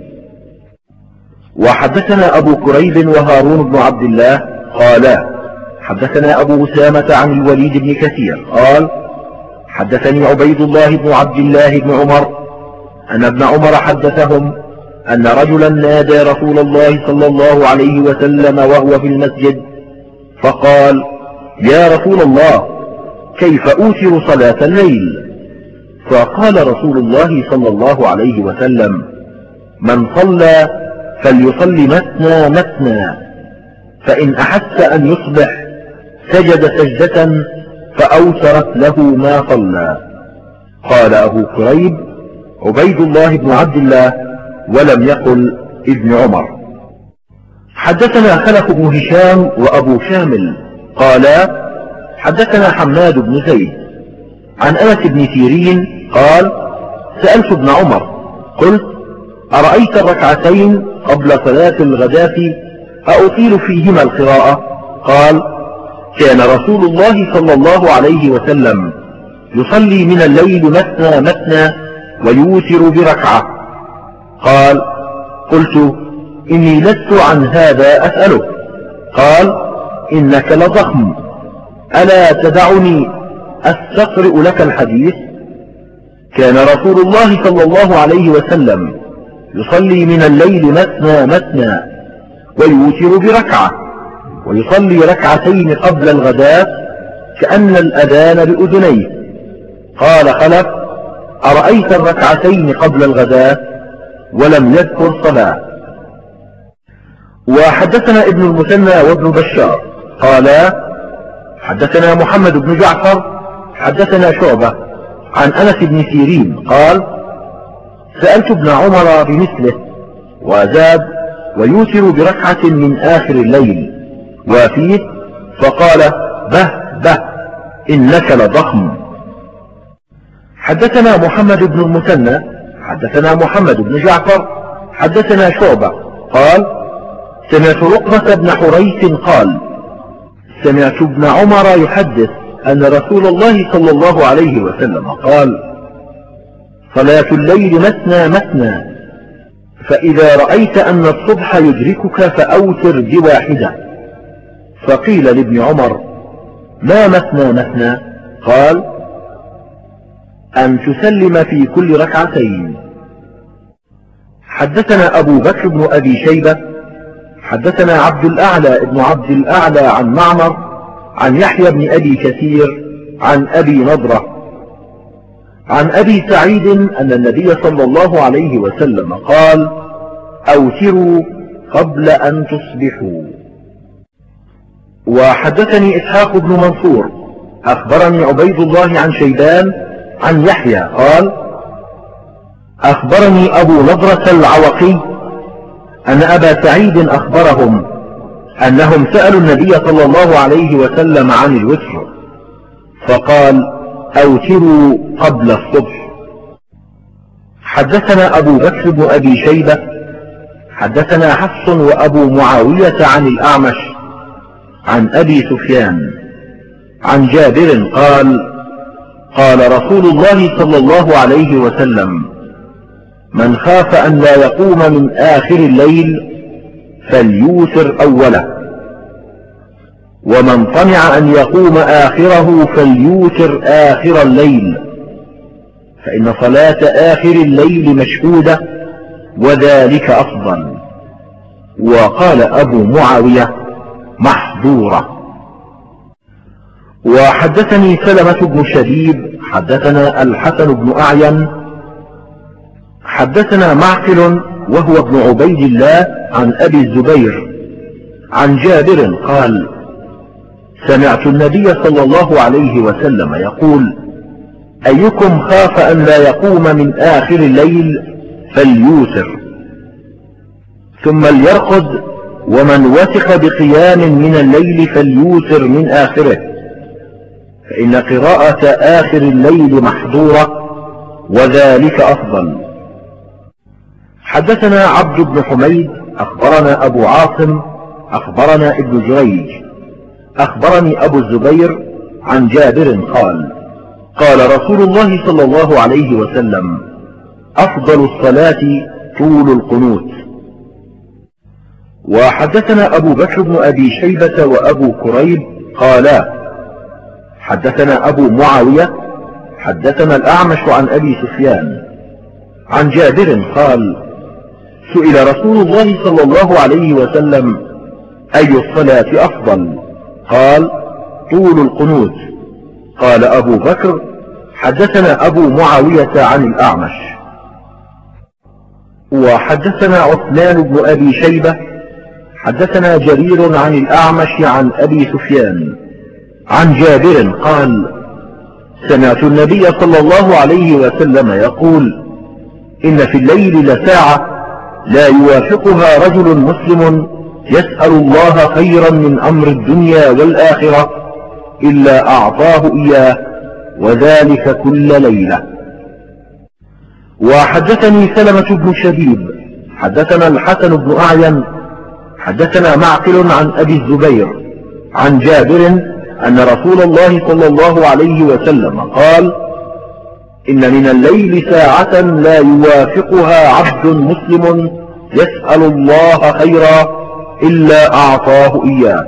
A: وحدثنا أبو كريب وهارون بن عبد الله قالا حدثنا أبو أسامة عن الوليد بن كثير قال حدثني عبيد الله بن عبد الله بن عمر أن ابن عمر حدثهم أن رجلا نادى رسول الله صلى الله عليه وسلم وهو في المسجد فقال يا رسول الله كيف أوتر صلاة الليل؟ فقال رسول الله صلى الله عليه وسلم من صلى فليصلي مثنى مثنى، فإن أحس أن يصبح سجد سجدة فأوترت له ما صلى. قال أبو كريب عبيد الله بن عبد الله ولم يقل ابن عمر. حدثنا خلف بن هشام وأبو شامل قالا حدثنا حماد بن زيد عن أنس بن سيرين قال سألت ابن عمر قلت أرأيت الركعتين قبل صلاة الغداة أطيل فيهما القراءة؟ قال كان رسول الله صلى الله عليه وسلم يصلي من الليل مثنى مثنى ويوتر بركعة. قال قلت إني لست عن هذا أسألك. قال إنك لضخم ألا تدعني أستقرئ لك الحديث؟ كان رسول الله صلى الله عليه وسلم يصلي من الليل مثنى مثنى ويوتر بركعة ويصلي ركعتين قبل الغداء كأن الأذان بأذنيه. قال خلف أرأيت الركعتين قبل الغداء؟ ولم يذكر صلاة. وحدثنا ابن المثنى وابن بشار قالا حدثنا محمد بن جعفر حدثنا شعبة عن أنس بن سيرين قال سألت ابن عمر بمثله وزاد ويوتر بركعة من آخر الليل وفيه فقال به به إنك لضخم حدثنا محمد بن المثنى حدثنا محمد بن جعفر حدثنا شعبة قال سمعت رقبة بن حريث قال سمعت ابن عمر يحدث أن رسول الله صلى الله عليه وسلم قال صلاة الليل مثنى مثنى فإذا رأيت أن الصبح يدركك فأوتر بواحدة. فقيل لابن عمر ما مثنى مثنى؟ قال أن تسلم في كل ركعتين. حدثنا أبو بكر بن أبي شيبة حدثنا عبد الأعلى بن عبد الأعلى عن معمر عن يحيى بن أبي كثير عن أبي نضرة عن أبي سعيد أن النبي صلى الله عليه وسلم قال أوتروا قبل أن تصبحوا. وحدثني إسحاق بن منصور أخبرني عبيد الله عن شيبان عن يحيى قال أخبرني أبو نضرة العوقي أن أبا سعيد أخبرهم أنهم سألوا النبي صلى الله عليه وسلم عن الوتر فقال أوتروا قبل الصبح. حدثنا أبو بكر بن أبي شيبة حدثنا حفص وأبو معاوية عن الأعمش عن أبي سفيان عن جابر قال قال رسول الله صلى الله عليه وسلم من خاف أن لا يقوم من آخر الليل فليوتر أوله ومن طمع أن يقوم آخره فليوتر آخر الليل فإن صلاة آخر الليل مشهودة وذلك أفضل. وقال أبو معاوية محظورة. وحدثني سلمة بن شبيب حدثنا الحسن بن أعين حدثنا معقل وهو ابن عبيد الله عن أبي الزبير عن جابر قال سمعت النبي صلى الله عليه وسلم يقول أيكم خاف أن لا يقوم من آخر الليل فليوتر ثم ليرقد ومن وثق بقيام من الليل فليوتر من آخره فإن قراءة آخر الليل محظورة وذلك أفضل. حدثنا عبد بن حميد أخبرنا أبو عاصم أخبرنا ابن جريج أخبرني أبو الزبير عن جابر قال قال رسول الله صلى الله عليه وسلم أفضل الصلاة طول القنوت. وحدثنا أبو بكر بن أبي شيبة وأبو كريب قالا حدثنا أبو معاوية حدثنا الأعمش عن أبي سفيان عن جابر قال سئل رسول الله صلى الله عليه وسلم أي الصلاة أفضل؟ قال طول القنوت. قال أبو بكر حدثنا أبو معاوية عن الأعمش. وحدثنا عثمان بن أبي شيبة حدثنا جرير عن الأعمش عن أبي سفيان عن جابر قال سمعت النبي صلى الله عليه وسلم يقول إن في الليل لساعة لا يوافقها رجل مسلم يسأل الله خيرا من أمر الدنيا والآخرة إلا أعطاه إياه وذلك كل ليلة. وحدثني سلمة بن شبيب حدثنا الحسن بن أعين حدثنا معقل عن أبي الزبير عن جابر أن رسول الله صلى الله عليه وسلم قال إن من الليل ساعة لا يوافقها عبد مسلم يسأل الله خيرا إلا أعطاه إياه.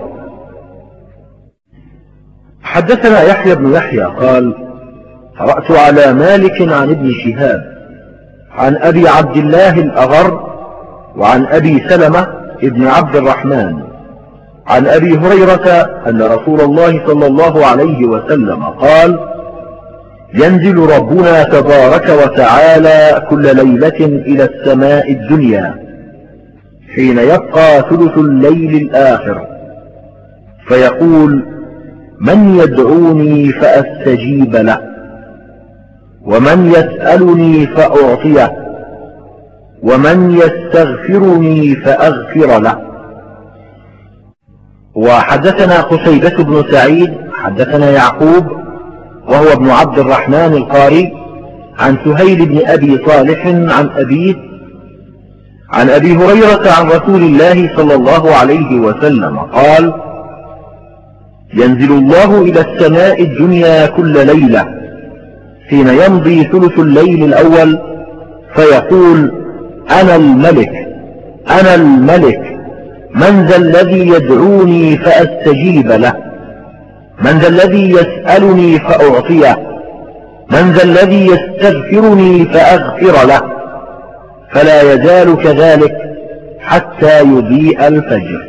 A: حدثنا يحيى بن يحيى قال قرأت على مالك عن ابن شهاب عن أبي عبد الله الأغر وعن أبي سلمة ابن عبد الرحمن عن أبي هريرة أن رسول الله صلى الله عليه وسلم قال ينزل ربنا تبارك وتعالى كل ليلة إلى السماء الدنيا حين يبقى ثلث الليل الآخر فيقول من يدعوني فأستجيب له ومن يسألني فأعطيه ومن يستغفرني فأغفر له. وحدثنا قتيبة بن سعيد حدثنا يعقوب وهو ابن عبد الرحمن القاري عن سهيل بن أبي صالح عن أبيه عن أبي هريرة عن رسول الله صلى الله عليه وسلم قال: ينزل الله إلى السماء الدنيا كل ليلة حين يمضي ثلث الليل الأول فيقول: أنا الملك أنا الملك، من ذا الذي يدعوني فأستجيب له؟ من ذا الذي يسألني فأعطيه؟ من ذا الذي يستغفرني فأغفر له؟ فلا يزال كذلك حتى يضيء الفجر.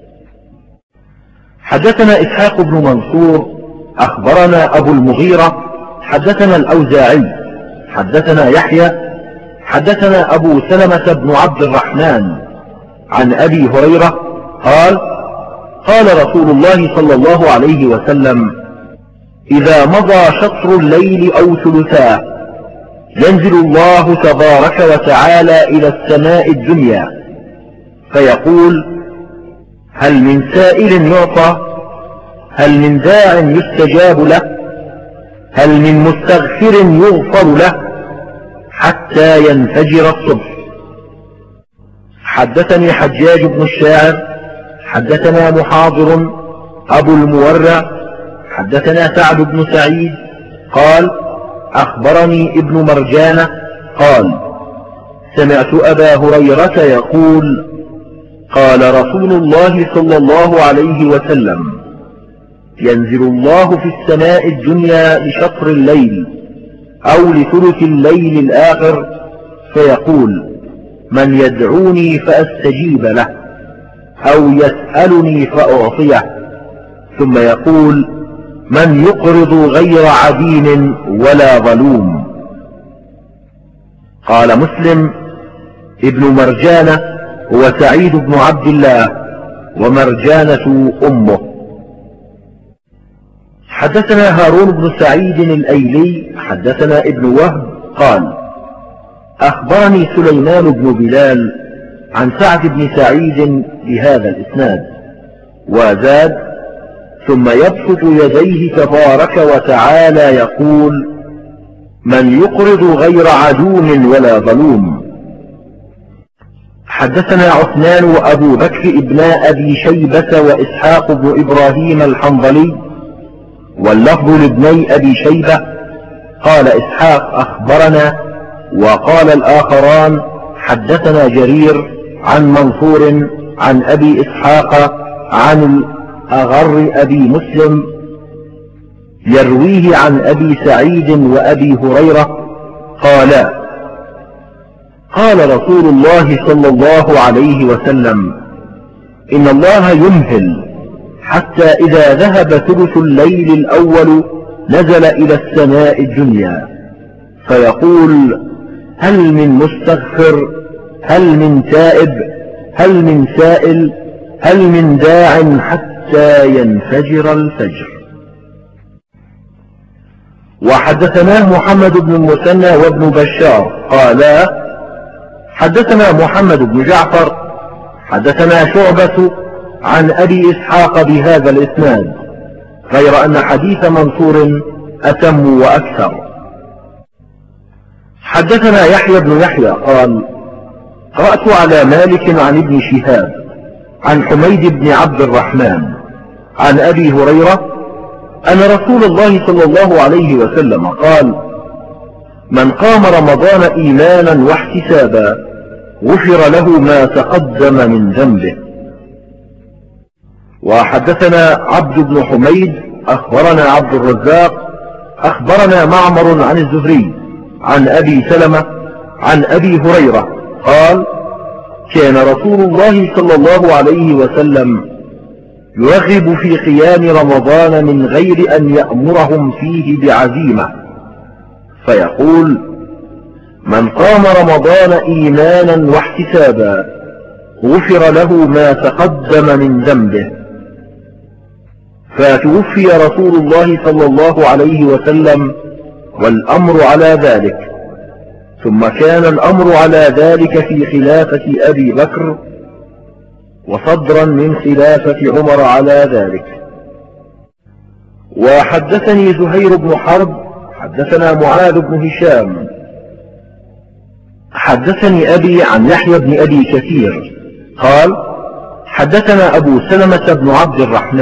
A: حدثنا إسحاق بن منصور أخبرنا أبو المغيرة حدثنا الأوزاعي حدثنا يحيى حدثنا أبو سلمة بن عبد الرحمن عن أبي هريرة قال: قال رسول الله صلى الله عليه وسلم: إذا مضى شطر الليل أو ثلثاه ينزل الله تبارك وتعالى إلى السماء الدنيا فيقول: هل من سائل يعطى؟ هل من داع يستجاب له؟ هل من مستغفر يغفر له؟ حتى ينفجر الصبح. حدثني حجاج بن الشاعر حدثنا محاضر أبو المورع حدثنا سعد بن سعيد قال: أخبرني ابن مرجانة قال: سمعت أبا هريرة يقول: قال رسول الله صلى الله عليه وسلم: ينزل الله في السماء الدنيا لشطر الليل أو لثلث الليل الآخر فيقول: من يدعوني فأستجيب له، أو يسألني فأعطيه، ثم يقول: من يقرض غير عدين ولا ظلوم. قال مسلم: ابن مرجانة هو سعيد بن عبد الله، ومرجانة أمه. حدثنا هارون بن سعيد الأيلي حدثنا ابن وهب قال: أخبرني سليمان بن بلال عن سعد بن سعيد بهذا الإسناد، وزاد: ثم يبسط يديه تبارك وتعالى يقول: من يقرض غير عدوم ولا ظلوم. حدثنا عثمان وأبو بكر ابن أبي شيبة وإسحاق بن إبراهيم الحنظلي، واللفظ لابني أبي شيبة. قال إسحاق: أخبرنا، وقال الآخران: حدثنا جرير عن منصور عن أبي إسحاق عن الأغر أبي مسلم يرويه عن أبي سعيد وأبي هريرة قالا: قال رسول الله صلى الله عليه وسلم: إن الله يمهل حتى إذا ذهب ثلث الليل الأول نزل إلى السماء الدنيا فيقول: هل من مستغفر؟ هل من تائب؟ هل من سائل؟ هل من داع حتى ينفجر الفجر. وحدثناه محمد بن المثنى وابن بشار قالا: حدثنا محمد بن جعفر حدثنا شعبة عن أبي إسحاق بهذا الإسناد، غير أن حديث منصور أتم وأكثر. حدثنا يحيى بن يحيى قال: قرأت على مالك عن ابن شهاب عن حميد بن عبد الرحمن عن أبي هريرة أن رسول الله صلى الله عليه وسلم قال: من قام رمضان إيمانا واحتسابا غفر له ما تقدم من ذنبه. وحدثنا عبد بن حميد أخبرنا عبد الرزاق أخبرنا معمر عن الزهري عن أبي سلمة عن أبي هريرة قال: كان رسول الله صلى الله عليه وسلم يرغب في قيام رمضان من غير أن يأمرهم فيه بعزيمة، فيقول: من قام رمضان إيمانا واحتسابا غفر له ما تقدم من ذنبه. فتوفي رسول الله صلى الله عليه وسلم والأمر على ذلك، ثم كان الأمر على ذلك في خلافة أبي بكر، وصدرا من خلافة عمر على ذلك. وحدثني زهير بن حرب حدثنا معاذ بن هشام حدثني أبي عن يحيى بن أبي كثير قال حدثنا أبو سلمة بن عبد الرحمن